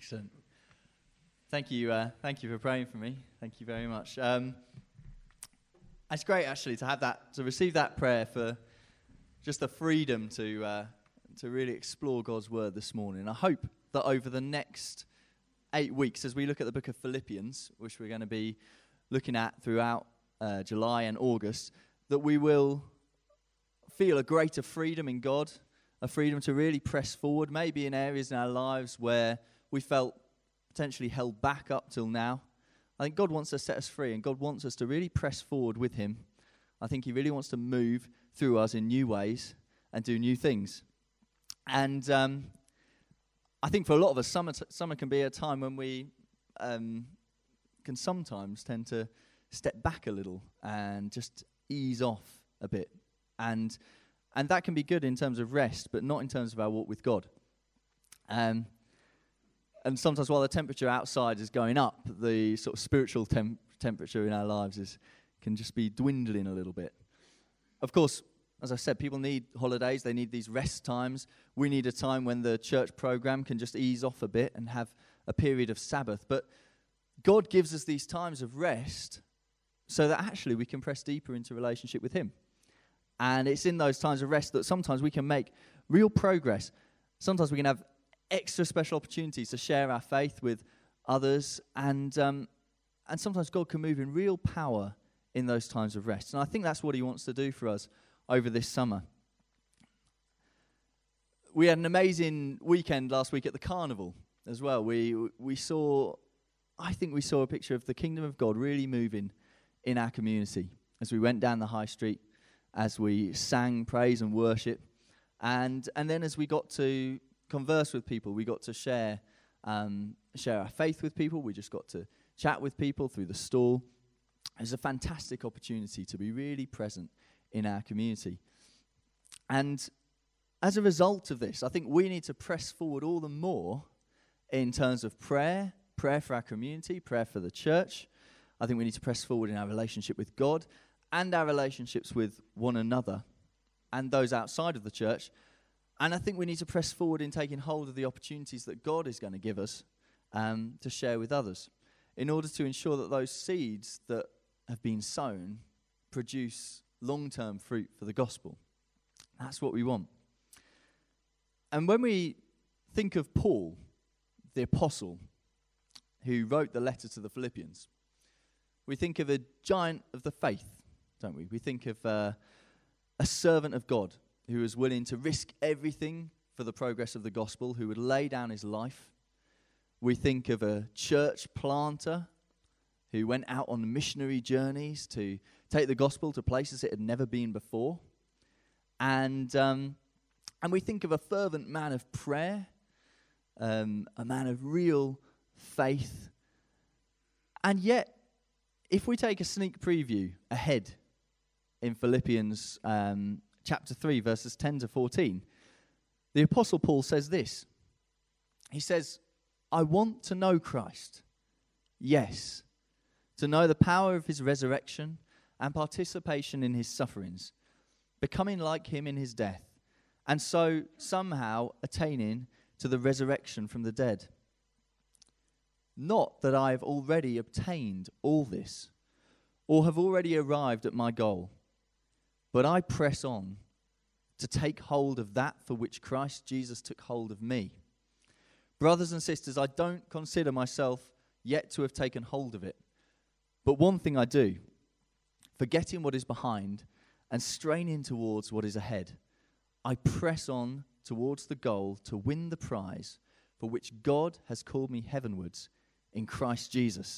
Excellent. Thank you for praying for me. Thank you very much. It's great actually to receive that prayer for just the freedom to really explore God's word this morning. I hope that over the next 8 weeks, as we look at the book of Philippians, which we're going to be looking at throughout July and August, that we will feel a greater freedom in God, a freedom to really press forward, maybe in areas in our lives where we felt potentially held back up till now. I think God wants to set us free, and God wants us to really press forward with him. I think he really wants to move through us in new ways and do new things. And I think for a lot of us, summer can be a time when we can sometimes tend to step back a little and just ease off a bit. And that can be good in terms of rest, but not in terms of our walk with God. And sometimes while the temperature outside is going up, the sort of spiritual temperature in our lives can just be dwindling a little bit. Of course, as I said, people need holidays. They need these rest times. We need a time when the church program can just ease off a bit and have a period of Sabbath. But God gives us these times of rest so that actually we can press deeper into relationship with him. And it's in those times of rest that sometimes we can make real progress. Sometimes we can have extra special opportunities to share our faith with others. And sometimes God can move in real power in those times of rest. And I think that's what he wants to do for us over this summer. We had an amazing weekend last week at the carnival as well. We saw a picture of the kingdom of God really moving in our community as we went down the high street, as we sang praise and worship, and then as we got to converse with people, we got to share our faith with people. We just got to chat with people through the stall. It was a fantastic opportunity to be really present in our community. And as a result of this, I think we need to press forward all the more in terms of prayer for our community, prayer for the church. I think we need to press forward in our relationship with God and our relationships with one another and those outside of the church. And I think we need to press forward in taking hold of the opportunities that God is going to give us to share with others in order to ensure that those seeds that have been sown produce long-term fruit for the gospel. That's what we want. And when we think of Paul, the apostle, who wrote the letter to the Philippians, we think of a giant of the faith, don't we? We think of a servant of God who was willing to risk everything for the progress of the gospel, who would lay down his life. We think of a church planter who went out on missionary journeys to take the gospel to places it had never been before. And we think of a fervent man of prayer, a man of real faith. And yet, if we take a sneak preview ahead in Philippians chapter 3, verses 10 to 14, the Apostle Paul says this. He says, I want to know Christ, yes, to know the power of his resurrection and participation in his sufferings, becoming like him in his death, and so somehow attaining to the resurrection from the dead. Not that I have already obtained all this, or have already arrived at my goal, but I press on to take hold of that for which Christ Jesus took hold of me. Brothers and sisters, I don't consider myself yet to have taken hold of it. But one thing I do, forgetting what is behind and straining towards what is ahead, I press on towards the goal to win the prize for which God has called me heavenwards in Christ Jesus.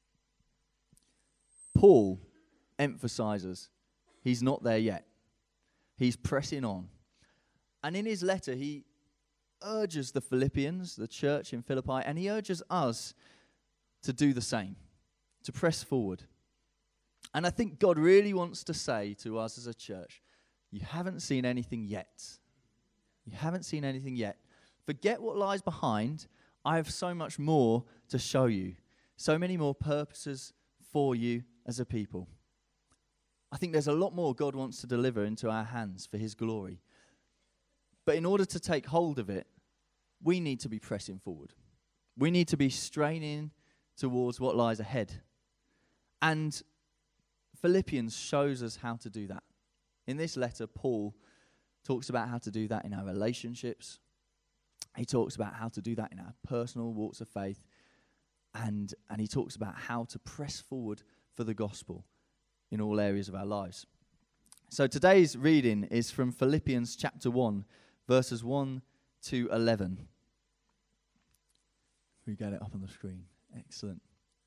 Paul emphasizes he's not there yet. He's pressing on. And in his letter, he urges the Philippians, the church in Philippi, and he urges us to do the same, to press forward. And I think God really wants to say to us as a church, you haven't seen anything yet. You haven't seen anything yet. Forget what lies behind. I have so much more to show you. So many more purposes for you as a people. I think there's a lot more God wants to deliver into our hands for his glory. But in order to take hold of it, we need to be pressing forward. We need to be straining towards what lies ahead. And Philippians shows us how to do that. In this letter, Paul talks about how to do that in our relationships. He talks about how to do that in our personal walks of faith. And he talks about how to press forward for the gospel in all areas of our lives. So today's reading is from Philippians chapter 1, verses 1 to 11. We get it up on the screen. Excellent.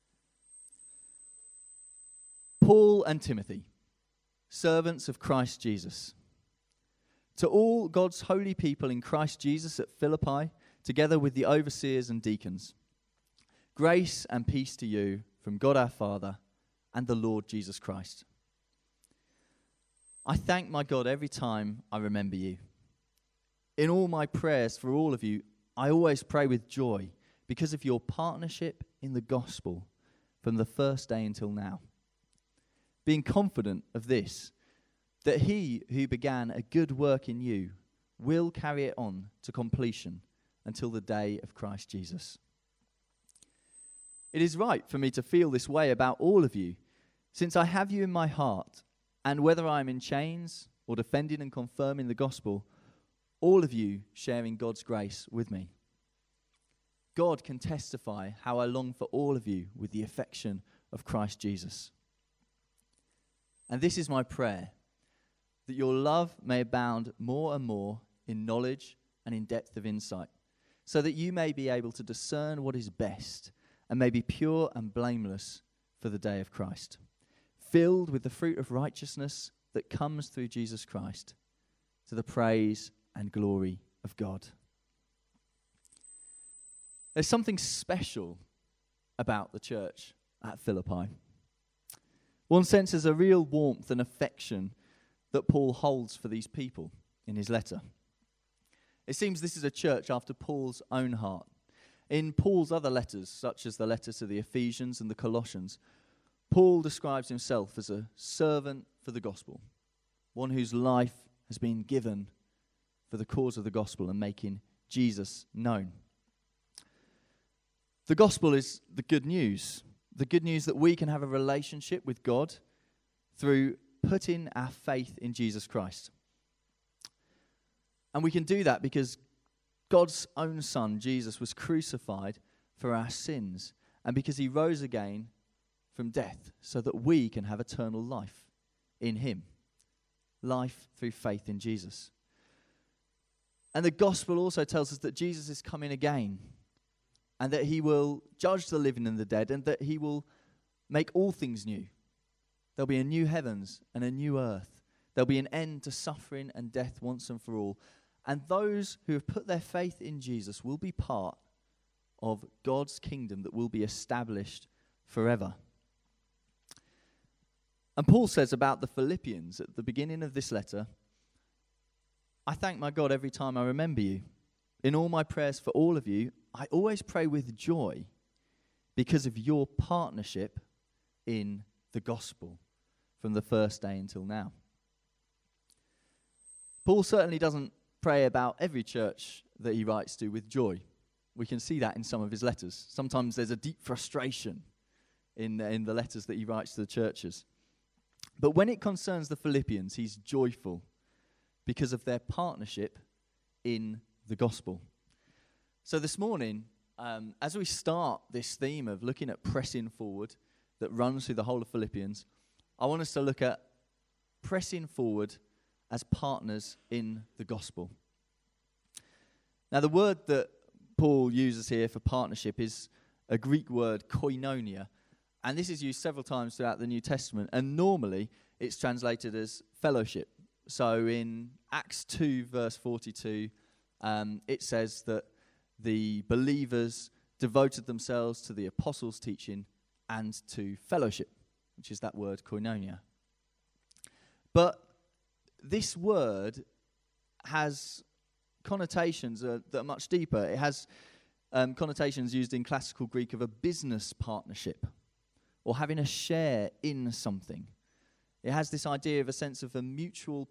Paul and Timothy, servants of Christ Jesus. To all God's holy people in Christ Jesus at Philippi, together with the overseers and deacons, grace and peace to you from God our Father and the Lord Jesus Christ. I thank my God every time I remember you. In all my prayers for all of you, I always pray with joy because of your partnership in the gospel from the first day until now. Being confident of this, that he who began a good work in you will carry it on to completion until the day of Christ Jesus. It is right for me to feel this way about all of you, since I have you in my heart, and whether I am in chains or defending and confirming the gospel, all of you sharing God's grace with me. God can testify how I long for all of you with the affection of Christ Jesus. And this is my prayer, that your love may abound more and more in knowledge and in depth of insight, so that you may be able to discern what is best and may be pure and blameless for the day of Christ, filled with the fruit of righteousness that comes through Jesus Christ, to the praise and glory of God. There's something special about the church at Philippi. One senses a real warmth and affection that Paul holds for these people in his letter. It seems this is a church after Paul's own heart. In Paul's other letters, such as the letter to the Ephesians and the Colossians, Paul describes himself as a servant for the gospel, one whose life has been given for the cause of the gospel and making Jesus known. The gospel is the good news that we can have a relationship with God through putting our faith in Jesus Christ. And we can do that because God's own Son, Jesus, was crucified for our sins, and because he rose again from death so that we can have eternal life in him. Life through faith in Jesus. And the gospel also tells us that Jesus is coming again, and that he will judge the living and the dead, and that he will make all things new. There'll be a new heavens and a new earth. There'll be an end to suffering and death once and for all. And those who have put their faith in Jesus will be part of God's kingdom that will be established forever. And Paul says about the Philippians at the beginning of this letter, I thank my God every time I remember you. In all my prayers for all of you, I always pray with joy because of your partnership in the gospel from the first day until now. Paul certainly doesn't pray about every church that he writes to with joy. We can see that in some of his letters. Sometimes there's a deep frustration in the letters that he writes to the churches. But when it concerns the Philippians, he's joyful because of their partnership in the gospel. So this morning, as we start this theme of looking at pressing forward that runs through the whole of Philippians, I want us to look at pressing forward as partners in the gospel. Now, the word that Paul uses here for partnership is a Greek word, koinonia, and this is used several times throughout the New Testament, and normally it's translated as fellowship. So in Acts 2, verse 42, it says that the believers devoted themselves to the apostles' teaching and to fellowship, which is that word koinonia. But this word has connotations that are much deeper. It has connotations used in classical Greek of a business partnership or having a share in something. It has this idea of a sense of a mutual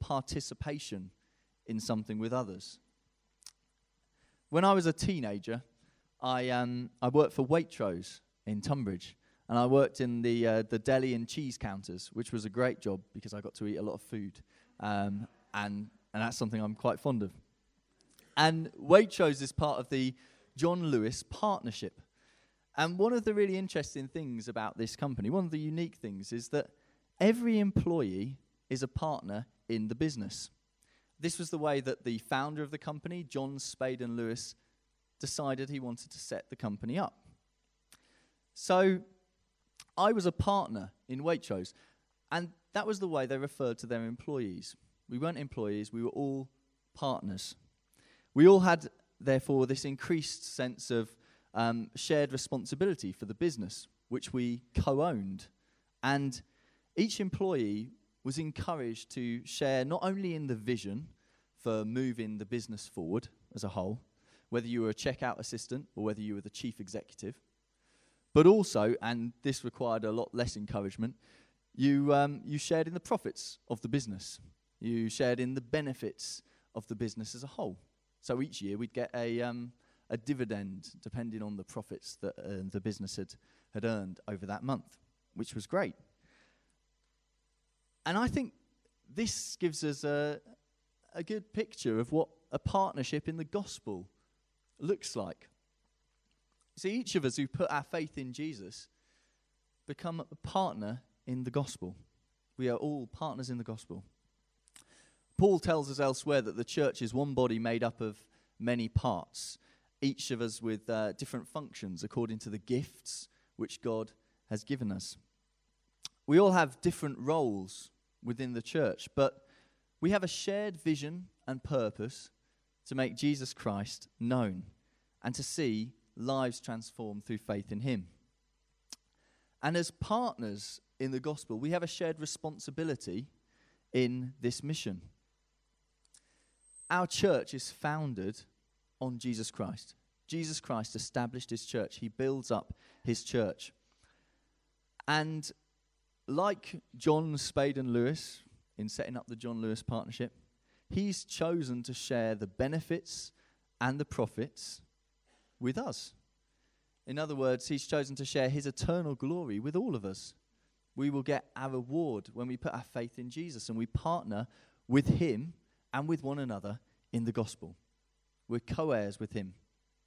participation in something with others. When I was a teenager, I worked for Waitrose in Tunbridge, and I worked in the deli and cheese counters, which was a great job because I got to eat a lot of food, and that's something I'm quite fond of. And Waitrose is part of the John Lewis Partnership. And one of the really interesting things about this company, one of the unique things, is that every employee is a partner in the business. This was the way that the founder of the company, John Spade and Lewis, decided he wanted to set the company up. So I was a partner in Waitrose, and that was the way they referred to their employees. We weren't employees, we were all partners. We all had, therefore, this increased sense of shared responsibility for the business, which we co-owned. And each employee was encouraged to share not only in the vision for moving the business forward as a whole, whether you were a checkout assistant or whether you were the chief executive, but also, and this required a lot less encouragement, you shared in the profits of the business. You shared in the benefits of the business as a whole. So each year we'd get a dividend depending on the profits that the business had earned over that month, which was great. And I think this gives us a good picture of what a partnership in the gospel looks like. See, each of us who put our faith in Jesus become a partner in the gospel. We are all partners in the gospel. Paul tells us elsewhere that the church is one body made up of many parts, each of us with different functions according to the gifts which God has given us. We all have different roles within the church, but we have a shared vision and purpose to make Jesus Christ known and to see lives transformed through faith in him. And as partners in the gospel, we have a shared responsibility in this mission. Our church is founded on Jesus Christ. Jesus Christ established his church. He builds up his church. And like John Spade and Lewis, in setting up the John Lewis Partnership, he's chosen to share the benefits and the profits with us. In other words, he's chosen to share his eternal glory with all of us. We will get our reward when we put our faith in Jesus and we partner with him and with one another in the gospel. We're co-heirs with him.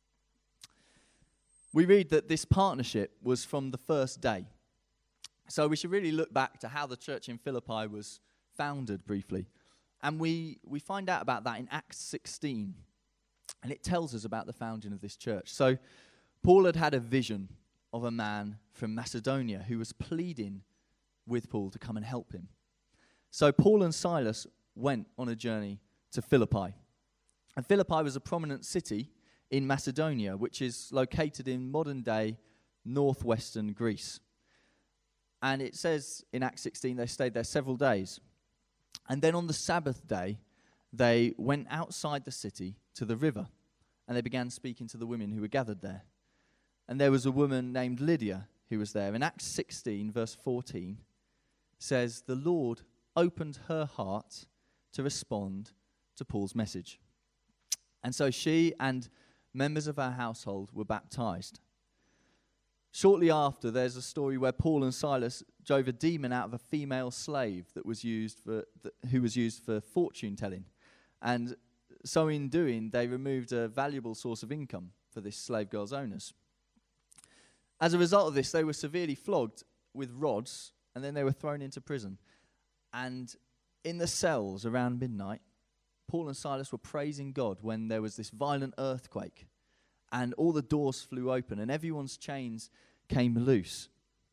We read that this partnership was from the first day. So we should really look back to how the church in Philippi was founded briefly. And we find out about that in Acts 16. And it tells us about the founding of this church. So Paul had a vision of a man from Macedonia who was pleading with Paul to come and help him. So Paul and Silas went on a journey to Philippi. And Philippi was a prominent city in Macedonia, which is located in modern-day northwestern Greece. And it says in Acts 16 they stayed there several days. And then on the Sabbath day, they went outside the city to the river, and they began speaking to the women who were gathered there. And there was a woman named Lydia who was there. In Acts 16, verse 14, says, the Lord opened her heart to respond to Paul's message. And so she and members of her household were baptized. Shortly after, there's a story where Paul and Silas drove a demon out of a female slave who was used for fortune telling. And so in doing, they removed a valuable source of income for this slave girl's owners. As a result of this, they were severely flogged with rods, and then they were thrown into prison. And in the cells around midnight, Paul and Silas were praising God when there was this violent earthquake, and all the doors flew open, and everyone's chains came loose.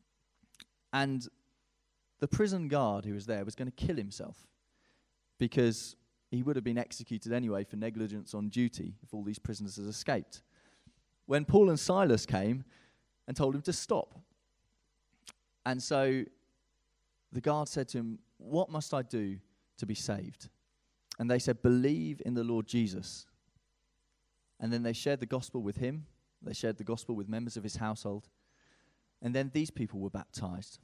And the prison guard who was there was going to kill himself because he would have been executed anyway for negligence on duty if all these prisoners had escaped. When Paul and Silas came and told him to stop. And so the guard said to him, what must I do to be saved? And they said, believe in the Lord Jesus. And then they shared the gospel with him. They shared the gospel with members of his household. And then these people were baptized.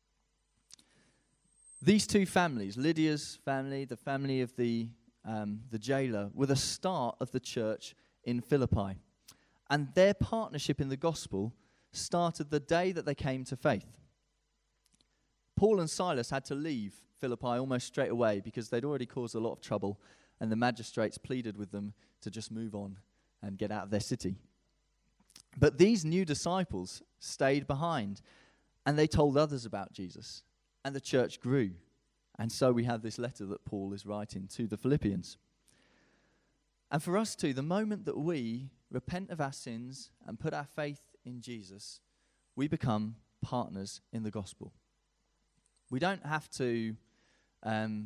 These two families, Lydia's family, the family of the jailer, were the start of the church in Philippi. And their partnership in the gospel started the day that they came to faith. Paul and Silas had to leave Philippi almost straight away because they'd already caused a lot of trouble, and the magistrates pleaded with them to just move on and get out of their city. But these new disciples stayed behind, and they told others about Jesus, and the church grew. And so we have this letter that Paul is writing to the Philippians. And for us too, the moment that we repent of our sins and put our faith in Jesus, we become partners in the gospel. We don't have to earn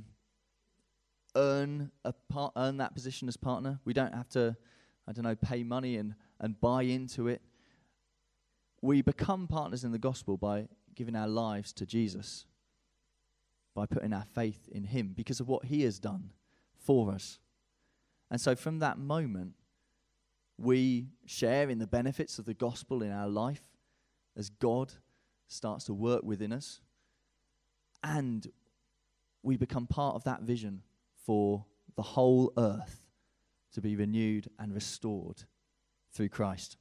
that position as partner. We don't have to, pay money and buy into it. We become partners in the gospel by giving our lives to Jesus, by putting our faith in him because of what he has done for us. And so from that moment, we share in the benefits of the gospel in our life as God starts to work within us. And we become part of that vision for the whole earth to be renewed and restored through Christ.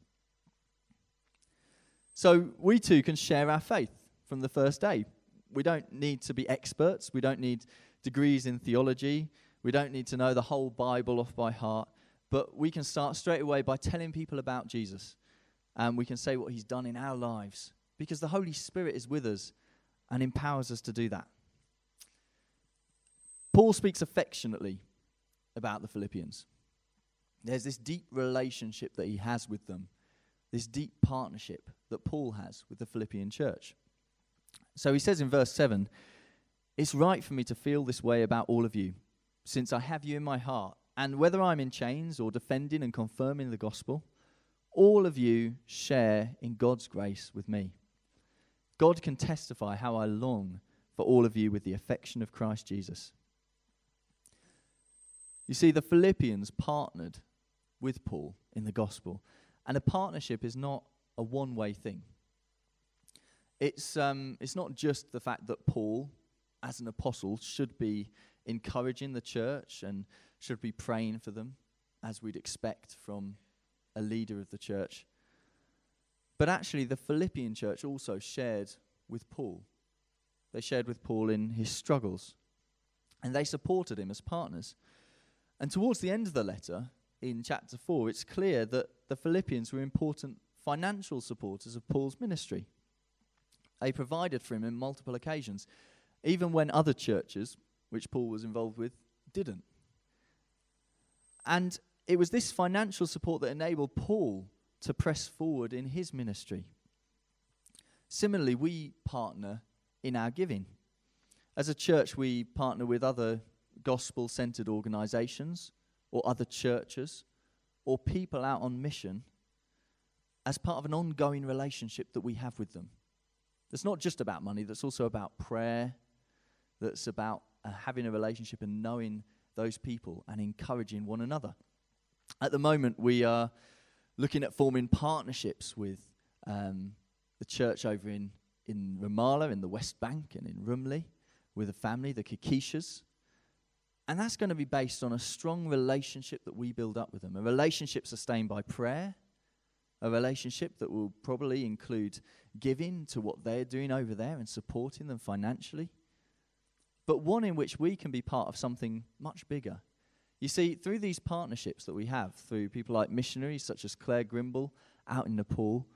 So we too can share our faith from the first day. We don't need to be experts. We don't need degrees in theology. We don't need to know the whole Bible off by heart. But we can start straight away by telling people about Jesus. And we can say what he's done in our lives because the Holy Spirit is with us and empowers us to do that. Paul speaks affectionately about the Philippians. There's this deep relationship that he has with them, this deep partnership that Paul has with the Philippian church. So he says in verse 7, "It's right for me to feel this way about all of you, since I have you in my heart, and whether I'm in chains or defending and confirming the gospel, all of you share in God's grace with me. God can testify how I long for all of you with the affection of Christ Jesus." You see, the Philippians partnered with Paul in the gospel, and a partnership is not a one-way thing. It's not just the fact that Paul, as an apostle, should be encouraging the church and should be praying for them, as we'd expect from a leader of the church. But actually, the Philippian church also shared with Paul. They shared with Paul in his struggles, and they supported him as partners. And towards the end of the letter, in chapter 4, it's clear that the Philippians were important financial supporters of Paul's ministry. They provided for him in multiple occasions, even when other churches, which Paul was involved with, didn't. And it was this financial support that enabled Paul to press forward in his ministry. Similarly, we partner in our giving. As a church, we partner with other gospel-centered organizations or other churches or people out on mission as part of an ongoing relationship that we have with them. That's not just about money, that's also about prayer, that's about having a relationship and knowing those people and encouraging one another. At the moment, we are looking at forming partnerships with the church over in Ramallah, in the West Bank, and in Rumley, with a family, the Kikishas. And that's going to be based on a strong relationship that we build up with them, a relationship sustained by prayer, a relationship that will probably include giving to what they're doing over there and supporting them financially, but one in which we can be part of something much bigger. You see, through these partnerships that we have, through people like missionaries such as Claire Grimble out in Nepal,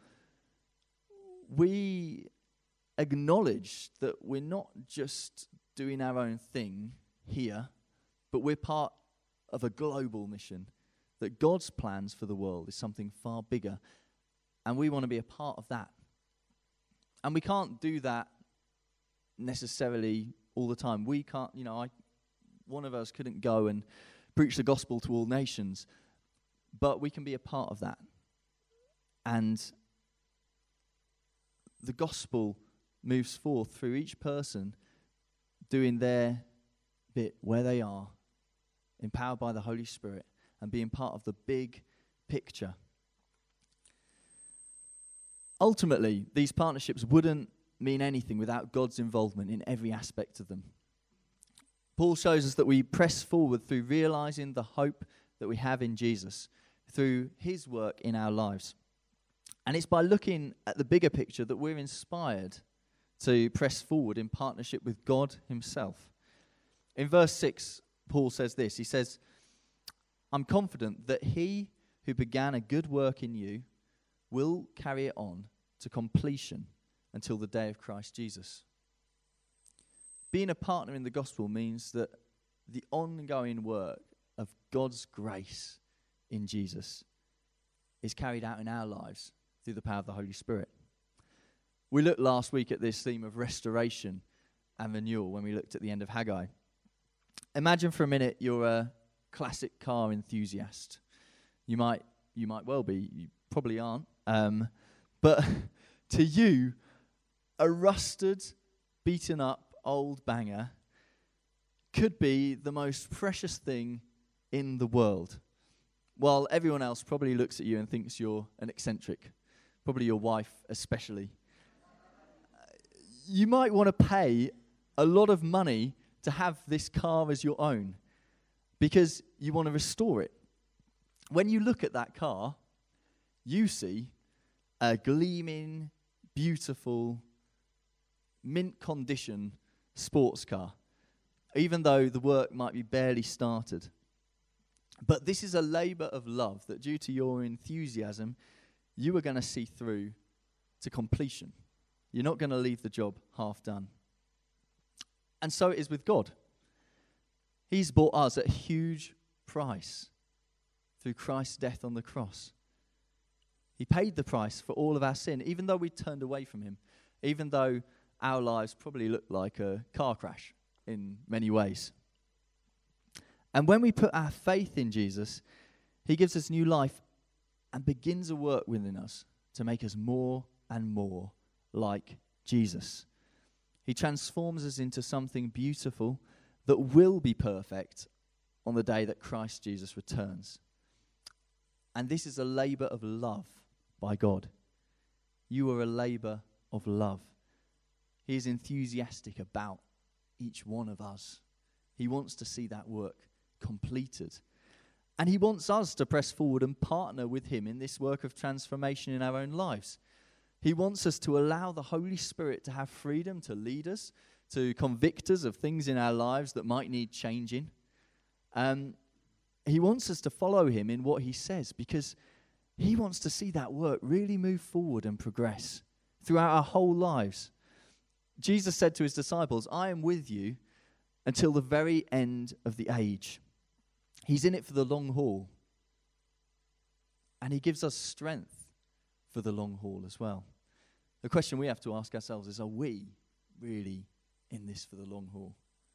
we acknowledge that we're not just doing our own thing here, but we're part of a global mission, that God's plans for the world is something far bigger, and we want to be a part of that. And we can't do that necessarily all the time. We can't, one of us couldn't go and preach the gospel to all nations, but we can be a part of that. And the gospel moves forth through each person doing their bit where they are, empowered by the Holy Spirit, and being part of the big picture. Ultimately, these partnerships wouldn't mean anything without God's involvement in every aspect of them. Paul shows us that we press forward through realizing the hope that we have in Jesus, through his work in our lives. And it's by looking at the bigger picture that we're inspired to press forward in partnership with God himself. In verse 6, Paul says this. He says, I'm confident that he who began a good work in you will carry it on to completion until the day of Christ Jesus. Being a partner in the gospel means that the ongoing work of God's grace in Jesus is carried out in our lives through the power of the Holy Spirit. We looked last week at this theme of restoration and renewal when we looked at the end of Haggai. Imagine for a minute you're a classic car enthusiast. You might well be. You probably aren't. But to you, a rusted, beaten up old banger could be the most precious thing in the world, while everyone else probably looks at you and thinks you're an eccentric, probably your wife especially. You might want to pay a lot of money to have this car as your own because you want to restore it. When you look at that car, you see a gleaming, beautiful, mint condition sports car, even though the work might be barely started. But this is a labor of love that due to your enthusiasm, you are going to see through to completion. You're not going to leave the job half done. And so it is with God. He's bought us at a huge price through Christ's death on the cross. He paid the price for all of our sin, even though we turned away from him, even though our lives probably looked like a car crash in many ways. And when we put our faith in Jesus, he gives us new life and begins a work within us to make us more and more like Jesus. He transforms us into something beautiful that will be perfect on the day that Christ Jesus returns. And this is a labor of love by God. You are a labor of love. He is enthusiastic about each one of us. He wants to see that work completed. And he wants us to press forward and partner with him in this work of transformation in our own lives. He wants us to allow the Holy Spirit to have freedom to lead us, to convict us of things in our lives that might need changing. He wants us to follow him in what he says because he wants to see that work really move forward and progress throughout our whole lives. Jesus said to his disciples, I am with you until the very end of the age. He's in it for the long haul. And he gives us strength for the long haul as well. The question we have to ask ourselves is, are we really in this for the long haul?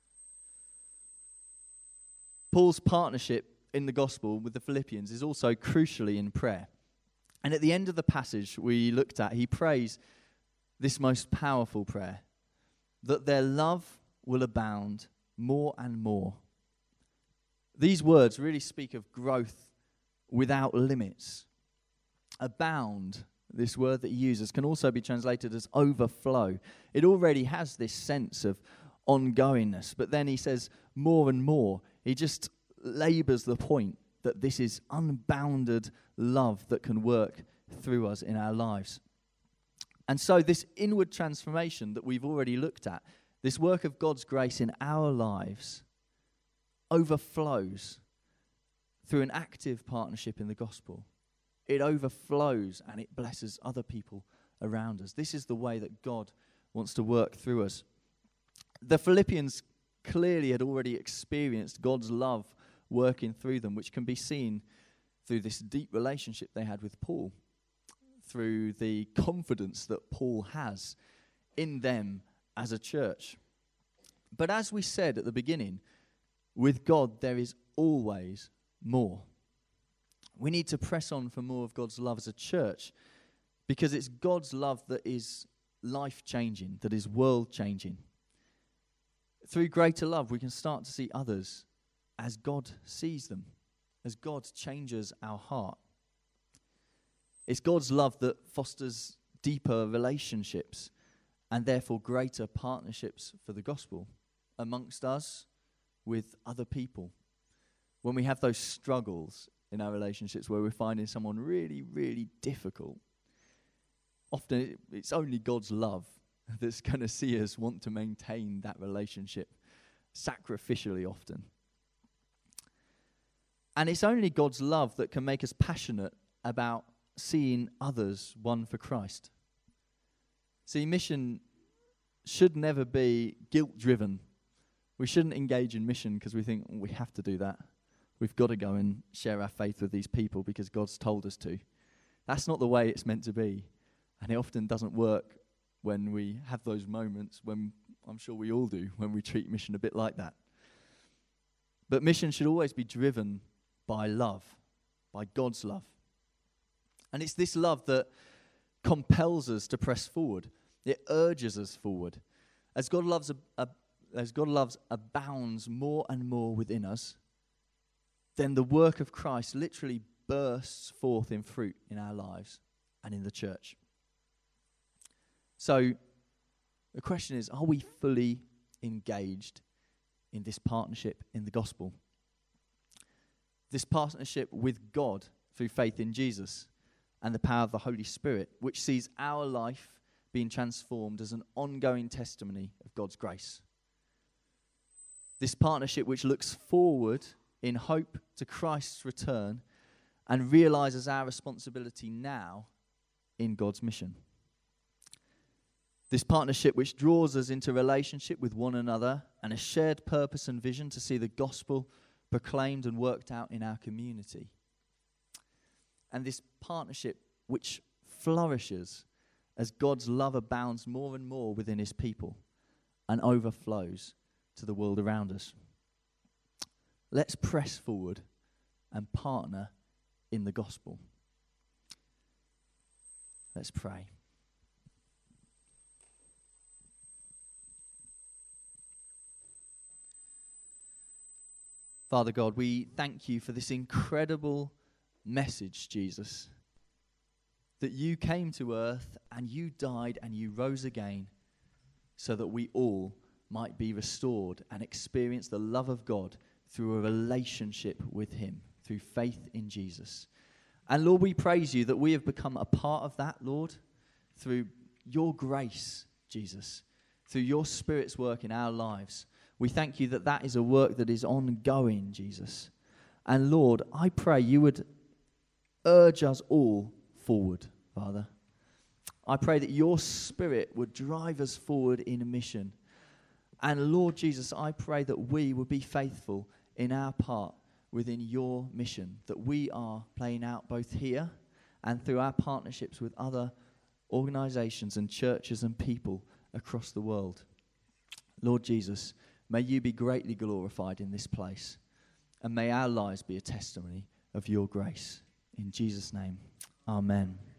Paul's partnership in the gospel with the Philippians is also crucially in prayer. And at the end of the passage we looked at, he prays this most powerful prayer, that their love will abound more and more. These words really speak of growth without limits. Abound, this word that he uses, can also be translated as overflow. It already has this sense of ongoingness, but then he says more and more. He just labors the point that this is unbounded love that can work through us in our lives. And so this inward transformation that we've already looked at, this work of God's grace in our lives, overflows through an active partnership in the gospel. It overflows and it blesses other people around us. This is the way that God wants to work through us. The Philippians clearly had already experienced God's love working through them, which can be seen through this deep relationship they had with Paul, through the confidence that Paul has in them as a church. But as we said at the beginning, with God there is always more. We need to press on for more of God's love as a church because it's God's love that is life-changing, that is world-changing. Through greater love, we can start to see others as God sees them, as God changes our heart. It's God's love that fosters deeper relationships and therefore greater partnerships for the gospel amongst us with other people. When we have those struggles in our relationships where we're finding someone really, really difficult, often it's only God's love that's going to see us want to maintain that relationship sacrificially often. And it's only God's love that can make us passionate about seeing others won for Christ. See, mission should never be guilt-driven. We shouldn't engage in mission because we think we have to do that. We've got to go and share our faith with these people because God's told us to. That's not the way it's meant to be. And it often doesn't work when we have those moments, when I'm sure we all do, when we treat mission a bit like that. But mission should always be driven by love, by God's love. And it's this love that compels us to press forward. It urges us forward. As God loves abounds more and more within us, then the work of Christ literally bursts forth in fruit in our lives and in the church. So the question is, are we fully engaged in this partnership in the gospel? This partnership with God through faith in Jesus and the power of the Holy Spirit, which sees our life being transformed as an ongoing testimony of God's grace. This partnership which looks forward in hope to Christ's return and realizes our responsibility now in God's mission. This partnership which draws us into relationship with one another and a shared purpose and vision to see the gospel proclaimed and worked out in our community. And this partnership which flourishes as God's love abounds more and more within his people and overflows to the world around us. Let's press forward and partner in the gospel. Let's pray. Father God, we thank you for this incredible message, Jesus, that you came to earth and you died and you rose again so that we all might be restored and experience the love of God through a relationship with him, through faith in Jesus. And Lord, we praise you that we have become a part of that, Lord, through your grace, Jesus, through your Spirit's work in our lives. We thank you that that is a work that is ongoing, Jesus. And Lord, I pray you would urge us all forward, Father. I pray that your Spirit would drive us forward in a mission. And Lord Jesus, I pray that we would be faithful in our part within your mission, that we are playing out both here and through our partnerships with other organizations and churches and people across the world. Lord Jesus, may you be greatly glorified in this place, and may our lives be a testimony of your grace. In Jesus' name, amen.